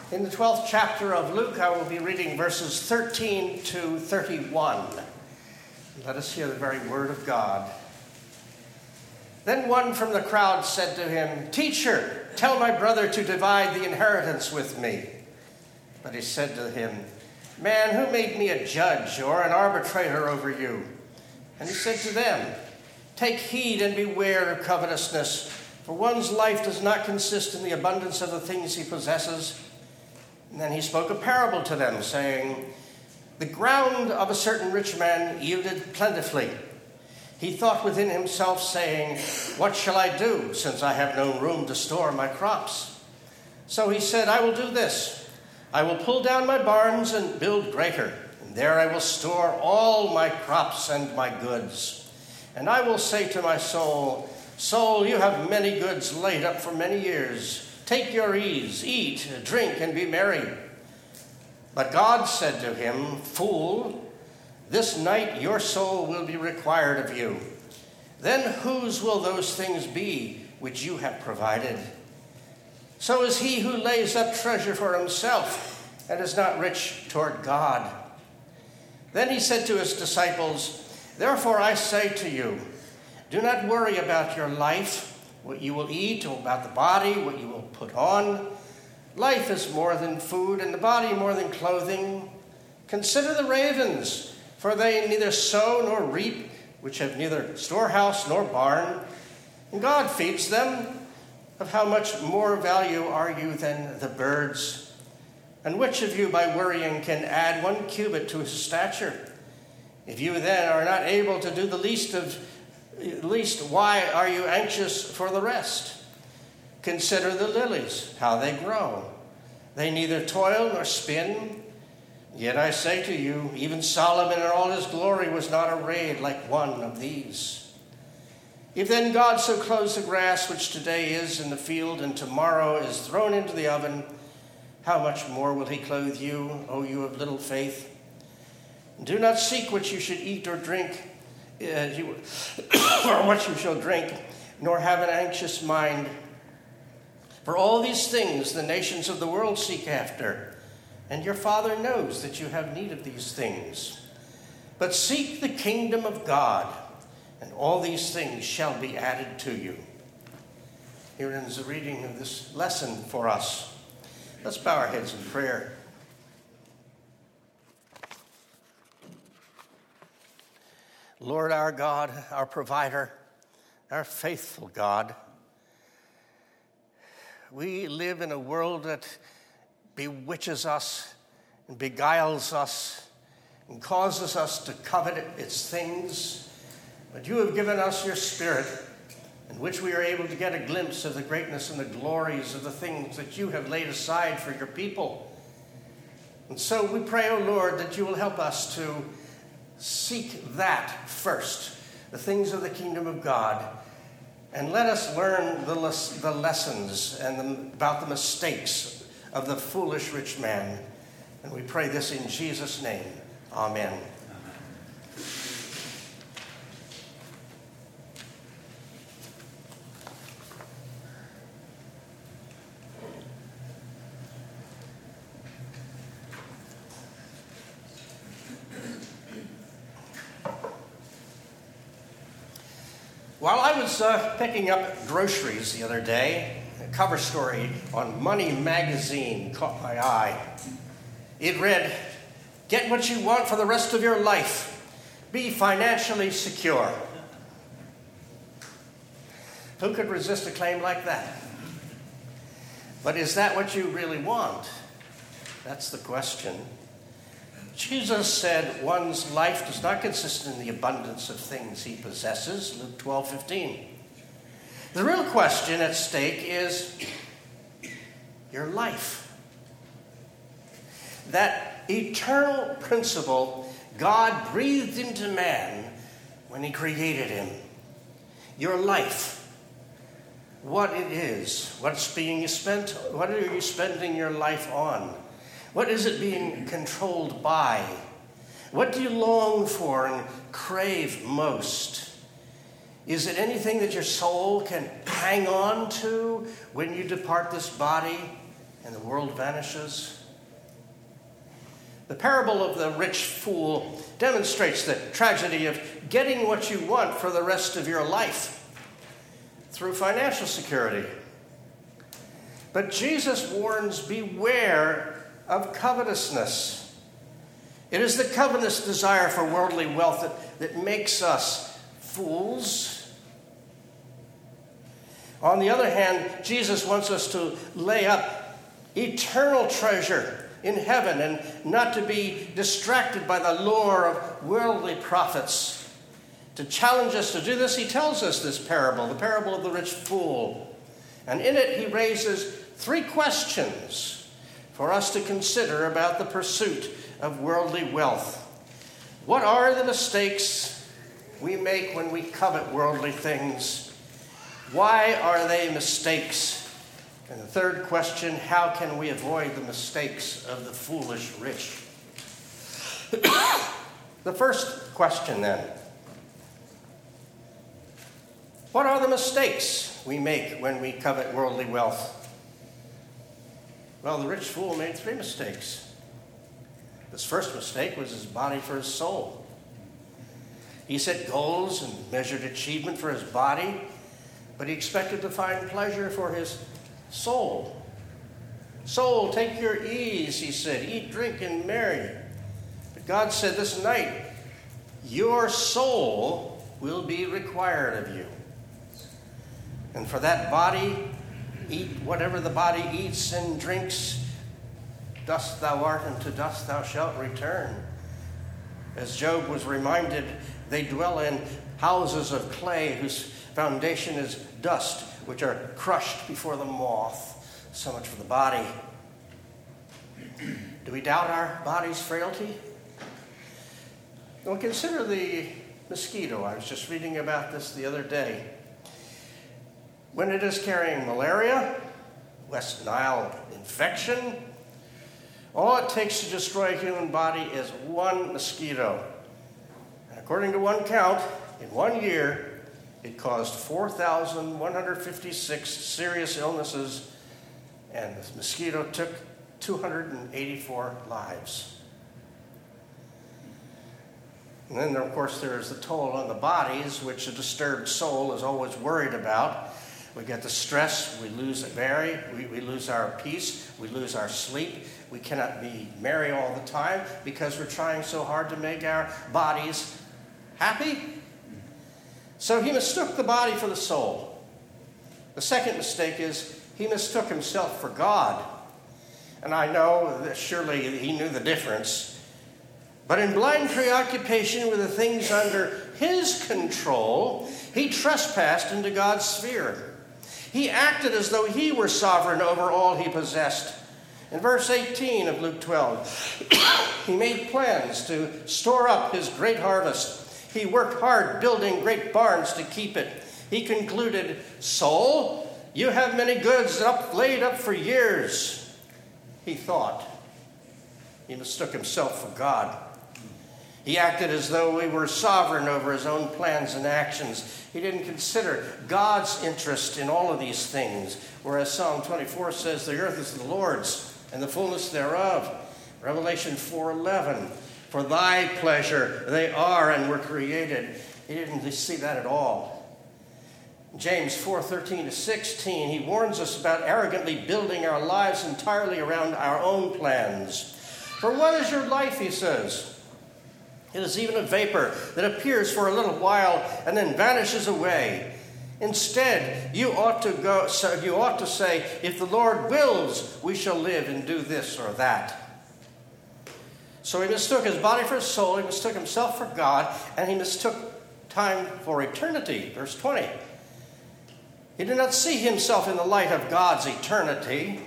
In the 12th chapter of Luke, I will be reading verses 13 to 31. Let us hear the very word of God. Then one from the crowd said to him, "Teacher, tell my brother to divide the inheritance with me." But he said to him, "Man, who made me a judge or an arbitrator over you?" And he said to them, "Take heed and beware of covetousness, for one's life does not consist in the abundance of the things he possesses." And then he spoke a parable to them, saying, "The ground of a certain rich man yielded plentifully. He thought within himself, saying, 'What shall I do, since I have no room to store my crops?' So he said, 'I will do this. I will pull down my barns and build greater, and there I will store all my crops and my goods. And I will say to my soul, Soul, you have many goods laid up for many years. Take your ease, eat, drink, and be merry.' But God said to him, 'Fool, this night your soul will be required of you. Then whose will those things be which you have provided? So is he who lays up treasure for himself and is not rich toward God.' Then he said to his disciples, 'Therefore I say to you, do not worry about your life, what you will eat, or about the body, what you will put on. Life is more than food, and the body more than clothing. Consider the ravens, for they neither sow nor reap, which have neither storehouse nor barn, and God feeds them. Of how much more value are you than the birds? And which of you by worrying can add 1 cubit to his stature? If you then are not able to do the least, why are you anxious for the rest? Consider the lilies, how they grow. They neither toil nor spin. Yet I say to you, even Solomon in all his glory was not arrayed like one of these. If then God so clothes the grass which today is in the field and tomorrow is thrown into the oven, how much more will he clothe you, O you of little faith? Do not seek what you should eat or drink, or what you shall drink, nor have an anxious mind. For all these things the nations of the world seek after, and your Father knows that you have need of these things. But seek the kingdom of God, and all these things shall be added to you." Here ends the reading of this lesson for us. Let's bow our heads in prayer. Lord, our God, our provider, our faithful God, we live in a world that bewitches us and beguiles us and causes us to covet its things. But you have given us your Spirit, in which we are able to get a glimpse of the greatness and the glories of the things that you have laid aside for your people. And so we pray, O Lord, that you will help us to seek that first, the things of the kingdom of God, and let us learn the lessons and about the mistakes of the foolish rich man. And we pray this in Jesus' name. Amen. While I was picking up groceries the other day, a cover story on Money magazine caught my eye. It read, "Get what you want for the rest of your life. Be financially secure." Who could resist a claim like that? But is that what you really want? That's the question. Jesus said one's life does not consist in the abundance of things he possesses, Luke 12:15. The real question at stake is your life. That eternal principle God breathed into man when he created him. Your life. What it is. What's being spent. What are you spending your life on? What is it being controlled by? What do you long for and crave most? Is it anything that your soul can hang on to when you depart this body and the world vanishes. The parable of the rich fool demonstrates the tragedy of getting what you want for the rest of your life through financial security. But Jesus warns, beware of covetousness. It is the covetous desire for worldly wealth that makes us fools. On the other hand, Jesus wants us to lay up eternal treasure in heaven and not to be distracted by the lure of worldly profits. To challenge us to do this, he tells us this parable, the parable of the rich fool. And in it, he raises 3 questions for us to consider about the pursuit of worldly wealth. What are the mistakes we make when we covet worldly things? Why are they mistakes? And the third question, how can we avoid the mistakes of the foolish rich? The first question then. What are the mistakes we make when we covet worldly wealth? Well, the rich fool made 3 mistakes. His first mistake was his body for his soul. He set goals and measured achievement for his body, but he expected to find pleasure for his soul. Soul, take your ease, he said. Eat, drink, and marry. But God said this night, your soul will be required of you. And for that body, eat whatever the body eats and drinks. Dust thou art, and to dust thou shalt return. As Job was reminded, they dwell in houses of clay whose foundation is dust, which are crushed before the moth. So much for the body. Do we doubt our body's frailty? Well, consider the mosquito. I was just reading about this the other day. When it is carrying malaria, West Nile infection, all it takes to destroy a human body is 1 mosquito. And according to one count, in 1 year, it caused 4,156 serious illnesses, and the mosquito took 284 lives. And then, of course, there's the toll on the bodies, which a disturbed soul is always worried about. We get the stress, we lose we lose our peace, we lose our sleep. We cannot be merry all the time because we're trying so hard to make our bodies happy. So he mistook the body for the soul. The second mistake is he mistook himself for God. And I know that surely he knew the difference. But in blind preoccupation with the things under his control, he trespassed into God's sphere. He acted as though he were sovereign over all he possessed. In verse 18 of Luke 12, he made plans to store up his great harvest. He worked hard building great barns to keep it. He concluded, soul, you have many goods laid up for years. He thought. He mistook himself for God. He acted as though he were sovereign over his own plans and actions. He didn't consider God's interest in all of these things. Whereas Psalm 24 says, the earth is the Lord's and the fullness thereof. Revelation 4:11, for thy pleasure they are and were created. He didn't see that at all. James 4:13-16, he warns us about arrogantly building our lives entirely around our own plans. For what is your life, he says? It is even a vapor that appears for a little while and then vanishes away. Instead, you ought to say, if the Lord wills, we shall live and do this or that. So he mistook his body for his soul, he mistook himself for God, and he mistook time for eternity. Verse 20. He did not see himself in the light of God's eternity.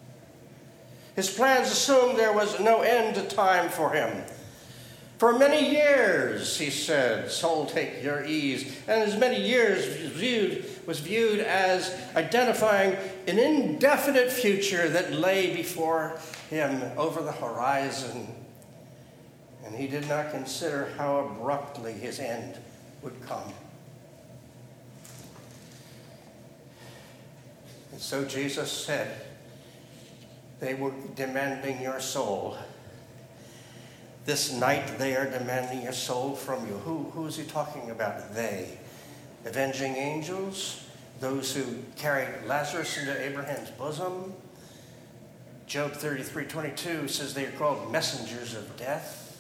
His plans assumed there was no end to time for him. For many years, he said, soul, take your ease. And as many years was viewed as identifying an indefinite future that lay before him over the horizon. And he did not consider how abruptly his end would come. And so Jesus said, They were demanding your soul. This night they are demanding your soul from you. Who is he talking about? They. Avenging angels? Those who carried Lazarus into Abraham's bosom? Job 33:22 says they are called messengers of death.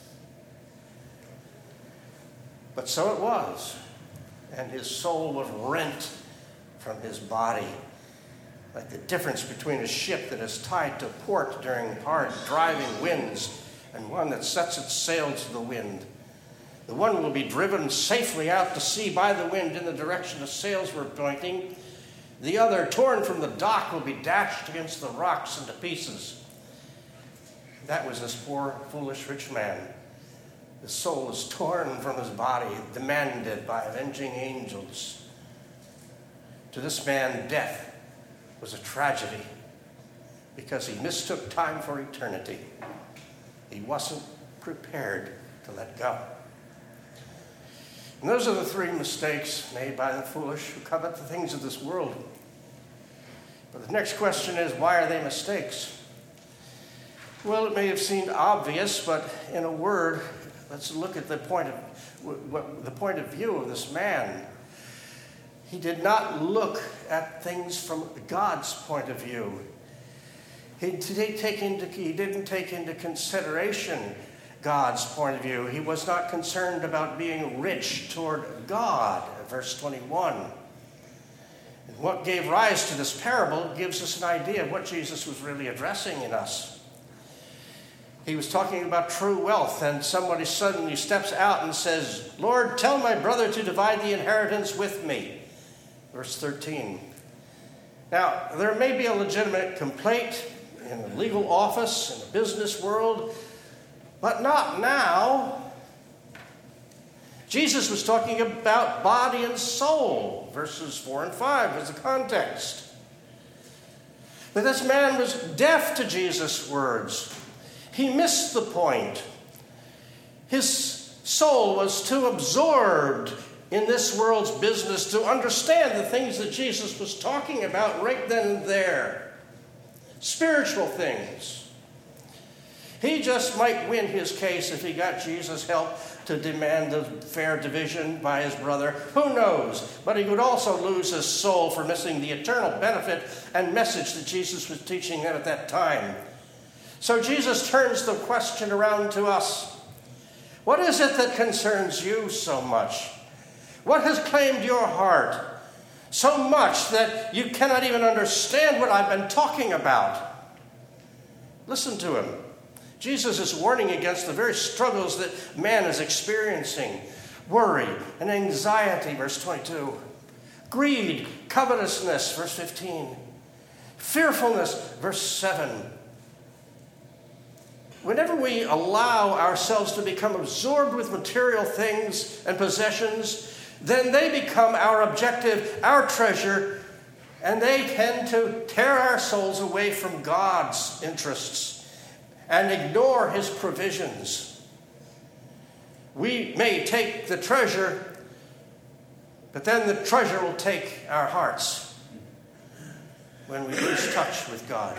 But so it was. And his soul was rent from his body. Like the difference between a ship that is tied to port during hard driving winds and one that sets its sail to the wind. The one will be driven safely out to sea by the wind in the direction the sails were pointing. The other, torn from the dock, will be dashed against the rocks into pieces. That was this poor, foolish rich man. His soul was torn from his body, demanded by avenging angels. To this man, death was a tragedy because he mistook time for eternity. He wasn't prepared to let go. And those are the three mistakes made by the foolish who covet the things of this world. But the next question is, why are they mistakes? Well, it may have seemed obvious, but in a word, let's look at the point of view of this man. He did not look at things from God's point of view. He didn't take into consideration God's point of view. He was not concerned about being rich toward God, verse 21. And what gave rise to this parable gives us an idea of what Jesus was really addressing in us. He was talking about true wealth, and somebody suddenly steps out and says, "Lord, tell my brother to divide the inheritance with me." Verse 13. Now, there may be a legitimate complaint in the legal office, in the business world, but not now. Jesus was talking about body and soul. Verses 4 and 5 was the context. But this man was deaf to Jesus' words. He missed the point. His soul was too absorbed in this world's business to understand the things that Jesus was talking about right then and there. Spiritual things. He just might win his case if he got Jesus' help to demand a fair division by his brother. Who knows? But he would also lose his soul for missing the eternal benefit and message that Jesus was teaching them at that time. So Jesus turns the question around to us. What is it that concerns you so much? What has claimed your heart so much that you cannot even understand what I've been talking about? Listen to him. Jesus is warning against the very struggles that man is experiencing. Worry and anxiety, verse 22. Greed, covetousness, verse 15. Fearfulness, verse 7. Whenever we allow ourselves to become absorbed with material things and possessions, then they become our objective, our treasure, and they tend to tear our souls away from God's interests and ignore his provisions. We may take the treasure, but then the treasure will take our hearts when we lose touch with God.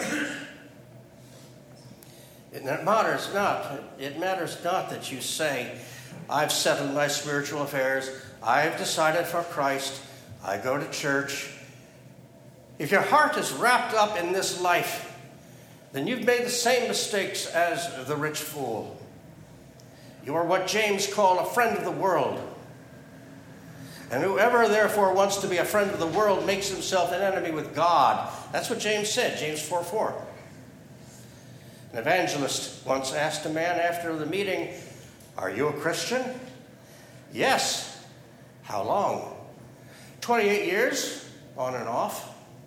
It matters not that you say, I've settled my spiritual affairs, I've decided for Christ, I go to church. If your heart is wrapped up in this life, then you've made the same mistakes as the rich fool. You are what James called a friend of the world. And whoever therefore wants to be a friend of the world makes himself an enemy with God. That's what James said, James 4:4. An evangelist once asked a man after the meeting, "Are you a Christian?" "Yes." "How long?" 28 years, on and off.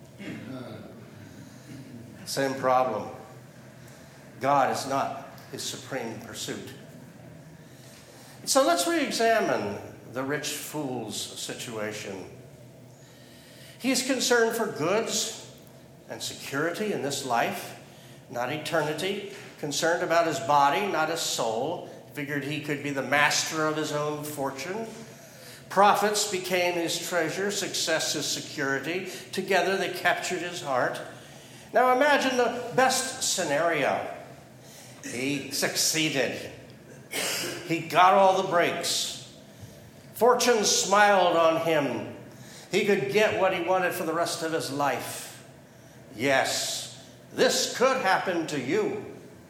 Same problem. God is not his supreme pursuit. So let's re-examine the rich fool's situation. He is concerned for goods and security in this life, not eternity. Concerned about his body, not his soul. Figured he could be the master of his own fortune. Profits became his treasure, success his security. Together they captured his heart. Now imagine the best scenario. He succeeded. He got all the breaks. Fortune smiled on him. He could get what he wanted for the rest of his life. Yes, this could happen to you.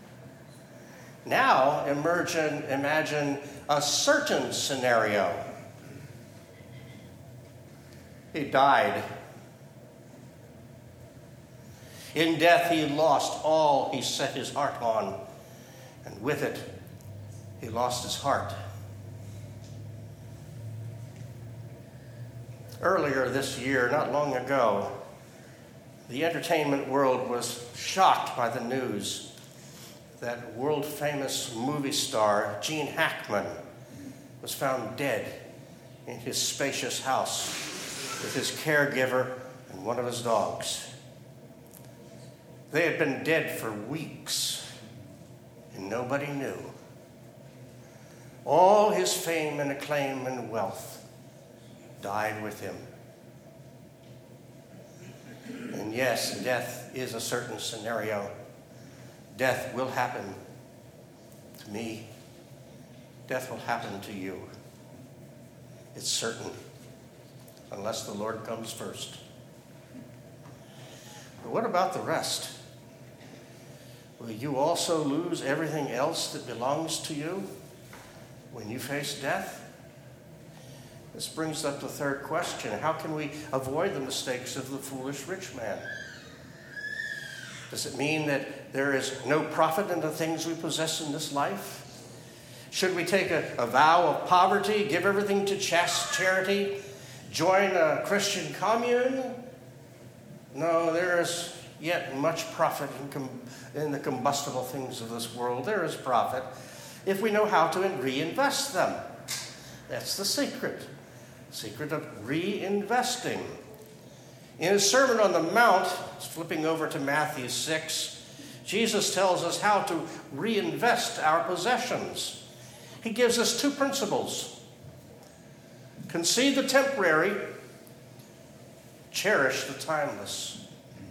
Now imagine a certain scenario. He died. In death, he lost all he set his heart on, and with it, he lost his heart. Earlier this year, not long ago, the entertainment world was shocked by the news that world-famous movie star Gene Hackman was found dead in his spacious house with his caregiver and one of his dogs. They had been dead for weeks, and nobody knew. All his fame and acclaim and wealth died with him. And yes, death is a certain scenario. Death will happen to me. Death will happen to you. It's certain, unless the Lord comes first. But what about the rest? Will you also lose everything else that belongs to you when you face death? This brings up the third question. How can we avoid the mistakes of the foolish rich man? Does it mean that there is no profit in the things we possess in this life? Should we take a vow of poverty, give everything to charity, join a Christian commune? No, there is yet much profit in the combustible things of this world. There is profit if we know how to reinvest them. That's the secret of reinvesting. In his Sermon on the Mount, flipping over to Matthew 6, Jesus tells us how to reinvest our possessions. He gives us two principles. Concede the temporary, cherish the timeless.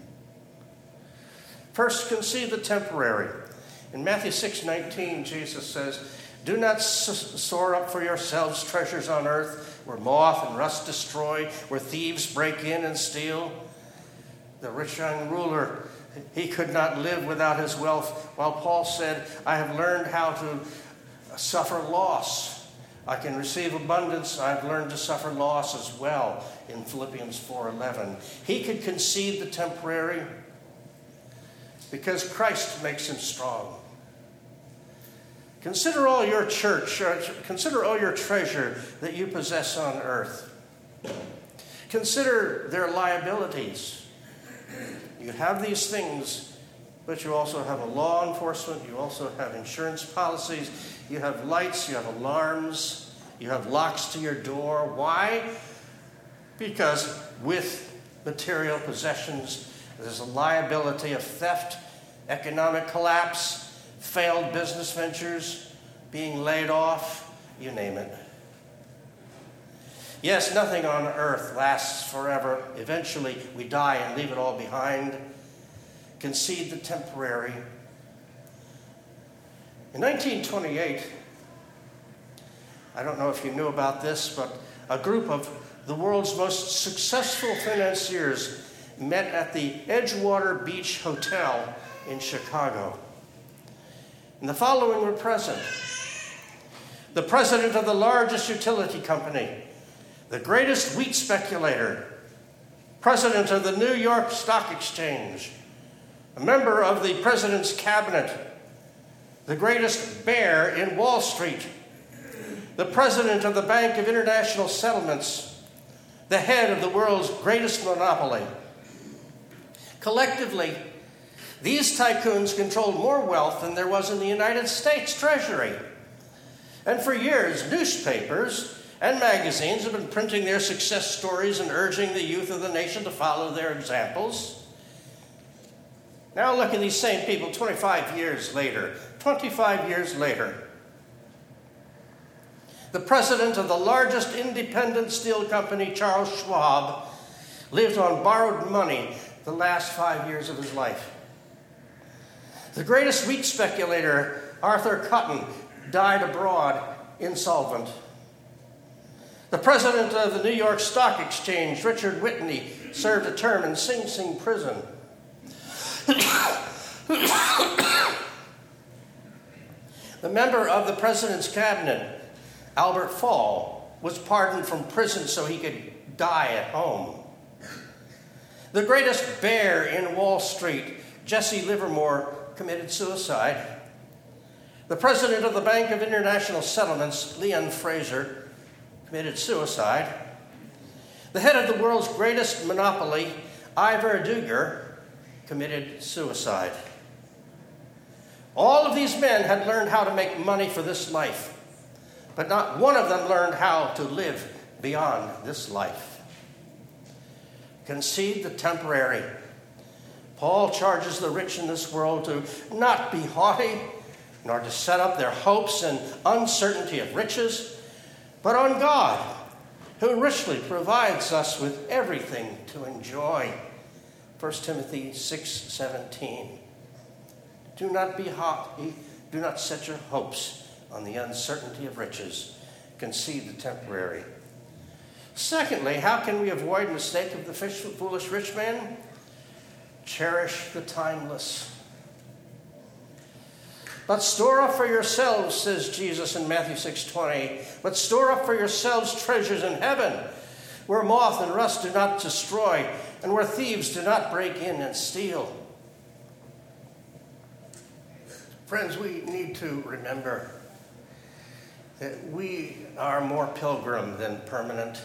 First, concede the temporary. In Matthew 6:19, Jesus says, "Do not store up for yourselves treasures on earth, where moth and rust destroy, where thieves break in and steal." The rich young ruler, he could not live without his wealth, while Paul said, "I have learned how to suffer loss. I can receive abundance. I've learned to suffer loss as well," in Philippians 4:11. He could concede the temporary because Christ makes him strong. Consider all your consider all your treasure that you possess on earth. Consider their liabilities. You have these things, but you also have a law enforcement, you also have insurance policies, you have lights, you have alarms, you have locks to your door. Why? Because with material possessions, there's a liability of theft, economic collapse, failed business ventures, being laid off, you name it. Yes, nothing on earth lasts forever. Eventually, we die and leave it all behind. Concede the temporary. In 1928, I don't know if you knew about this, but a group of the world's most successful financiers met at the Edgewater Beach Hotel in Chicago. And the following were present: the president of the largest utility company, the greatest wheat speculator, president of the New York Stock Exchange, a member of the president's cabinet, the greatest bear in Wall Street, the president of the Bank of International Settlements, the head of the world's greatest monopoly. Collectively, these tycoons controlled more wealth than there was in the United States Treasury. And for years, newspapers and magazines have been printing their success stories and urging the youth of the nation to follow their examples. Now look at these same people 25 years later. 25 years later. The president of the largest independent steel company, Charles Schwab, lived on borrowed money the last 5 years of his life. The greatest wheat speculator, Arthur Cotton, died abroad, insolvent. The president of the New York Stock Exchange, Richard Whitney, served a term in Sing Sing prison. The member of the president's cabinet, Albert Fall, was pardoned from prison so he could die at home. The greatest bear in Wall Street, Jesse Livermore, committed suicide. The president of the Bank of International Settlements, Leon Fraser, committed suicide. The head of the world's greatest monopoly, Ivar Duggar, committed suicide. All of these men had learned how to make money for this life, but not one of them learned how to live beyond this life. Concede the temporary. Paul charges the rich in this world to not be haughty, nor to set up their hopes in uncertainty of riches, but on God, who richly provides us with everything to enjoy. 1 Timothy 6:17. Do not be haughty, do not set your hopes on the uncertainty of riches. Concede the temporary. Secondly, how can we avoid the mistake of the foolish rich man? Cherish the timeless. But store up for yourselves, says Jesus in Matthew 6:20, but store up for yourselves treasures in heaven, where moth and rust do not destroy, and where thieves do not break in and steal. Friends, we need to remember that we are more pilgrim than permanent.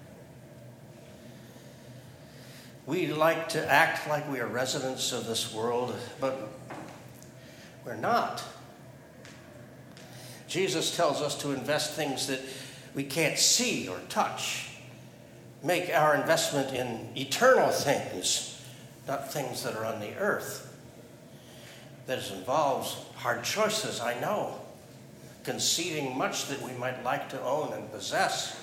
We like to act like we are residents of this world, but we're not. Jesus tells us to invest things that we can't see or touch. Make our investment in eternal things, not things that are on the earth. That involves hard choices, I know. Conceding much that we might like to own and possess.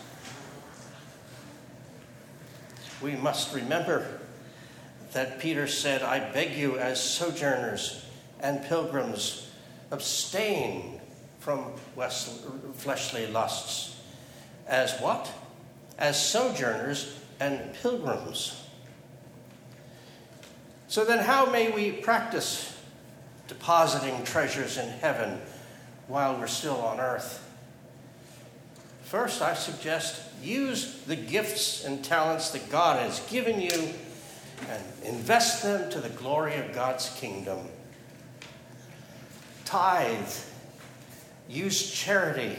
We must remember that Peter said, I beg you as sojourners and pilgrims, abstain from fleshly lusts. As what? As sojourners and pilgrims. So then how may we practice depositing treasures in heaven while we're still on earth? First, I suggest use the gifts and talents that God has given you and invest them to the glory of God's kingdom. Tithe. Use charity.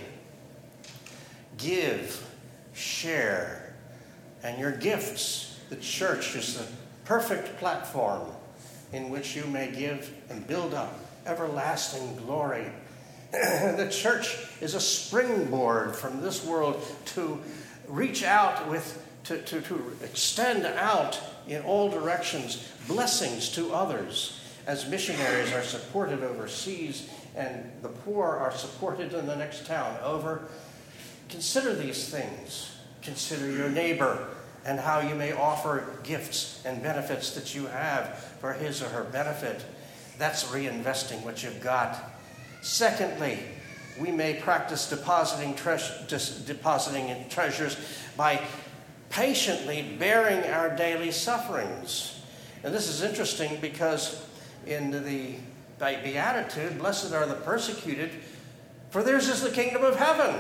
Give. Share. And your gifts. The church is the perfect platform in which you may give and build up everlasting glory. The church is a springboard from this world to reach out to extend out in all directions blessings to others as missionaries are supported overseas and the poor are supported in the next town over. Consider these things. Consider your neighbor and how you may offer gifts and benefits that you have for his or her benefit. That's reinvesting what you've got. Secondly, we may practice depositing in treasures by patiently bearing our daily sufferings. And this is interesting because in the Beatitude, blessed are the persecuted, for theirs is the kingdom of heaven.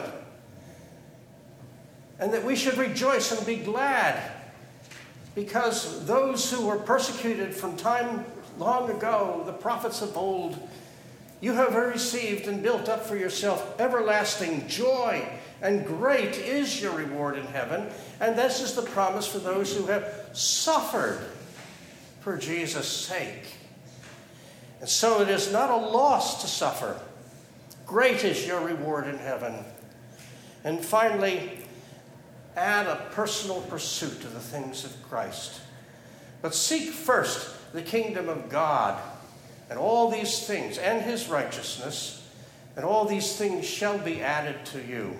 And that we should rejoice and be glad because those who were persecuted from time long ago, the prophets of old, you have received and built up for yourself everlasting joy, and great is your reward in heaven. And this is the promise for those who have suffered for Jesus' sake. And so it is not a loss to suffer. Great is your reward in heaven. And finally, add a personal pursuit to the things of Christ. But seek first the kingdom of God, and all these things, and his righteousness, and all these things shall be added to you.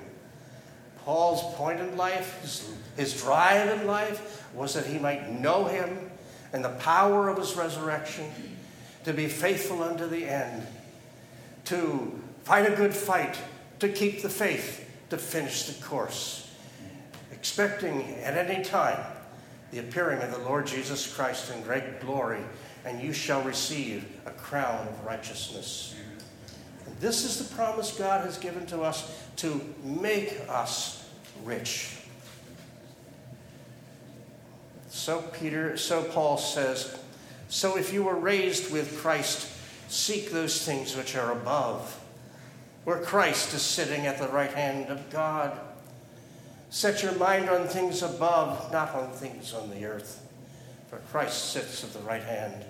Paul's point in life, his drive in life, was that he might know him and the power of his resurrection, to be faithful unto the end, to fight a good fight, to keep the faith, to finish the course, expecting at any time the appearing of the Lord Jesus Christ in great glory, and you shall receive a crown of righteousness. And this is the promise God has given to us, to make us rich. So Paul says, so if you were raised with Christ, seek those things which are above, where Christ is sitting at the right hand of God. Set your mind on things above, not on things on the earth, for Christ sits at the right hand.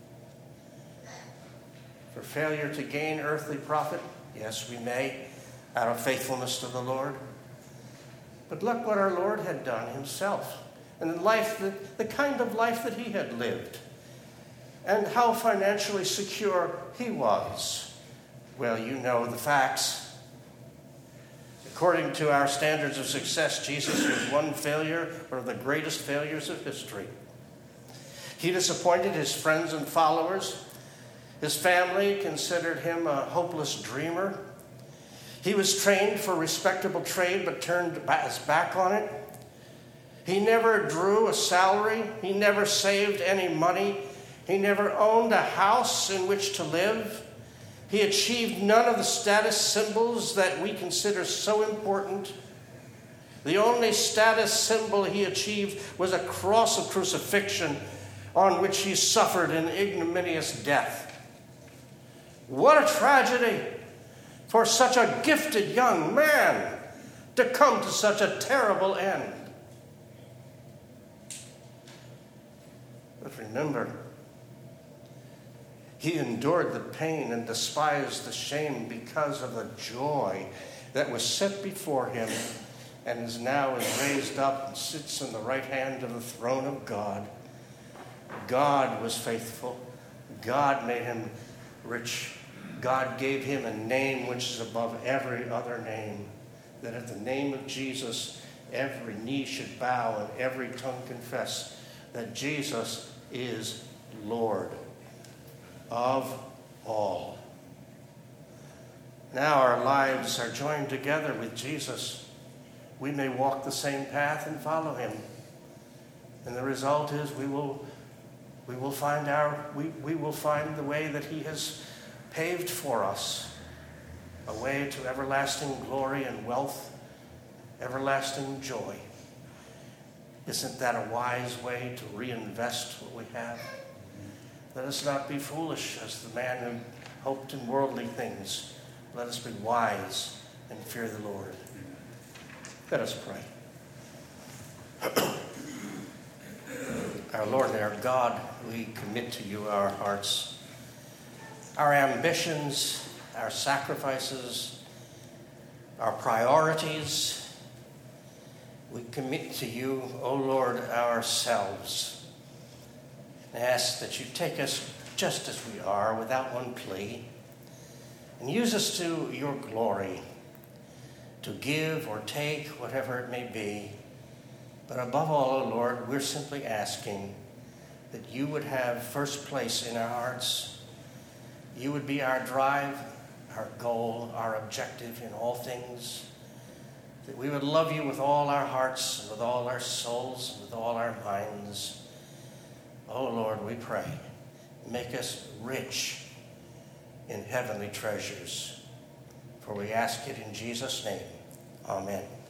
For failure to gain earthly profit, yes, we may, out of faithfulness to the Lord. But look what our Lord had done himself, and the kind of life that he had lived, and how financially secure he was. Well, you know the facts. According to our standards of success, Jesus was one failure, one of the greatest failures of history. He disappointed his friends and followers. His family considered him a hopeless dreamer. He was trained for respectable trade, but turned his back on it. He never drew a salary. He never saved any money. He never owned a house in which to live. He achieved none of the status symbols that we consider so important. The only status symbol he achieved was a cross of crucifixion on which he suffered an ignominious death. What a tragedy for such a gifted young man to come to such a terrible end. But remember, he endured the pain and despised the shame because of the joy that was set before him, and is now raised up and sits on the right hand of the throne of God. God was faithful. God made him rich. God gave him a name which is above every other name, that at the name of Jesus every knee should bow and every tongue confess that Jesus is Lord of all. Now our lives are joined together with Jesus. We may walk the same path and follow him. And the result is we will find the way that he has paved for us, a way to everlasting glory and wealth, everlasting joy. Isn't that a wise way to reinvest what we have? Let us not be foolish as the man who hoped in worldly things. Let us be wise and fear the Lord. Let us pray. Our Lord and our God, we commit to you our hearts, our ambitions, our sacrifices, our priorities. We commit to you, O Lord, ourselves. And ask that you take us just as we are, without one plea, and use us to your glory, to give or take, whatever it may be. But above all, O Lord, we're simply asking that you would have first place in our hearts. You would be our drive, our goal, our objective in all things. That we would love you with all our hearts, and with all our souls, and with all our minds. Oh Lord, we pray, make us rich in heavenly treasures. For we ask it in Jesus' name. Amen.